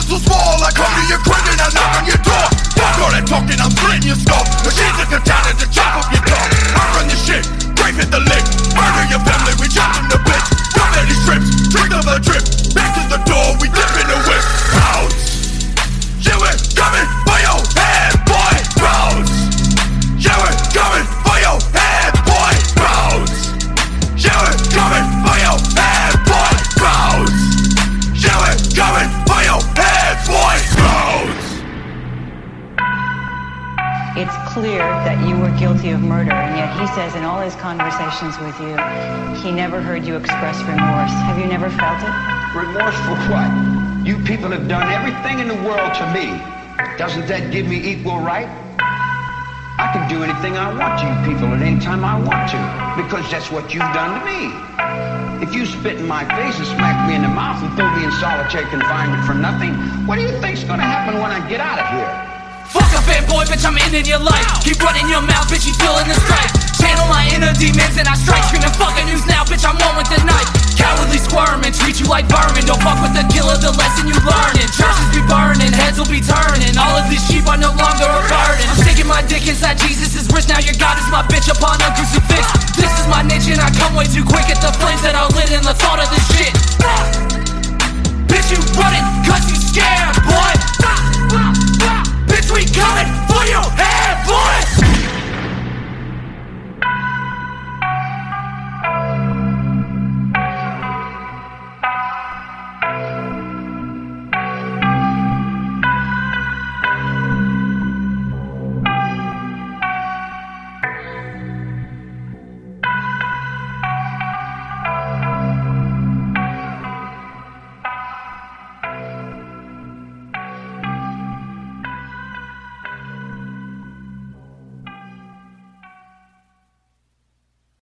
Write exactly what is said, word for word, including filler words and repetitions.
so small, I come to your crib and I knock on your door. Fuck all that talking, I'm slitting your skull. Machines that come down to chop up your dog. I run this shit, grave hit the lick. Murder your family, we jump in the bitch. Come at these strips, drink of a drip. Back to the door, we dip in the whip. Bounce. Yeah, we're coming for your head, boy. Bounce. Yeah, we're coming for your head, boy. Bounce. Yeah, we're coming for your head, boy. Bounce. Yeah, we're coming for your head, boy. Bounce. It's clear that you were guilty of murder, and yet he says in all his conversations with you, he never heard you express remorse. Have you never felt it? Remorse for what? You people have done everything in the world to me. Doesn't that give me equal right? I can do anything I want to you people at any time I want to, because that's what you've done to me. If you spit in my face and smack me in the mouth and throw me in solitary confinement for nothing, what do you think's gonna happen when I get out of here? Fuck a fanboy, bitch, I'm in in your life. Keep running your mouth, bitch, you feeling the strife. Channel my inner demons and I strike. Screaming fucking news now, bitch, I'm one with the knife. Cowardly squirming, treat you like vermin. Don't fuck with the killer, the lesson you learning. Churches be burning, heads will be turning. All of these sheep are no longer a burden. I'm sticking my dick inside Jesus' wrist. Now your God is my bitch upon a crucifix. This is my niche and I come way too quick at the flames that are lit in the thought of this shit.